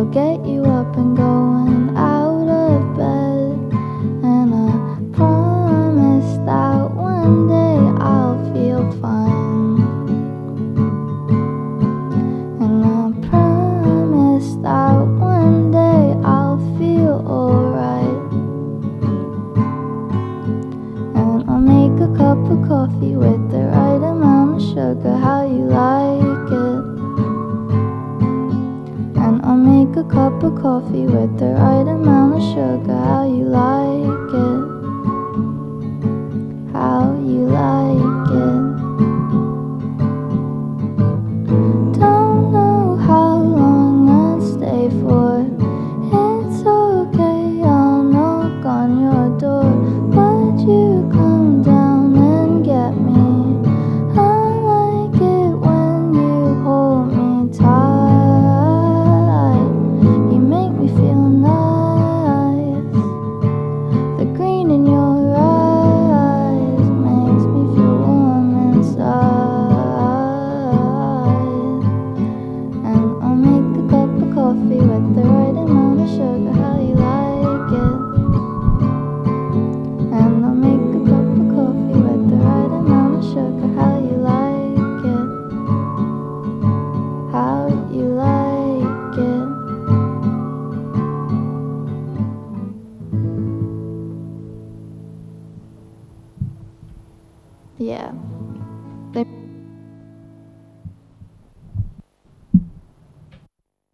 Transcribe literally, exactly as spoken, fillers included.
will get you up and going out of bed. And I promise that one day I'll feel fine. And I promise that one day I'll feel alright. And I'll make a cup of coffee with the right amount of sugar, how you like it. And I'll make a cup of coffee with the right amount of sugar, how you like it. How you like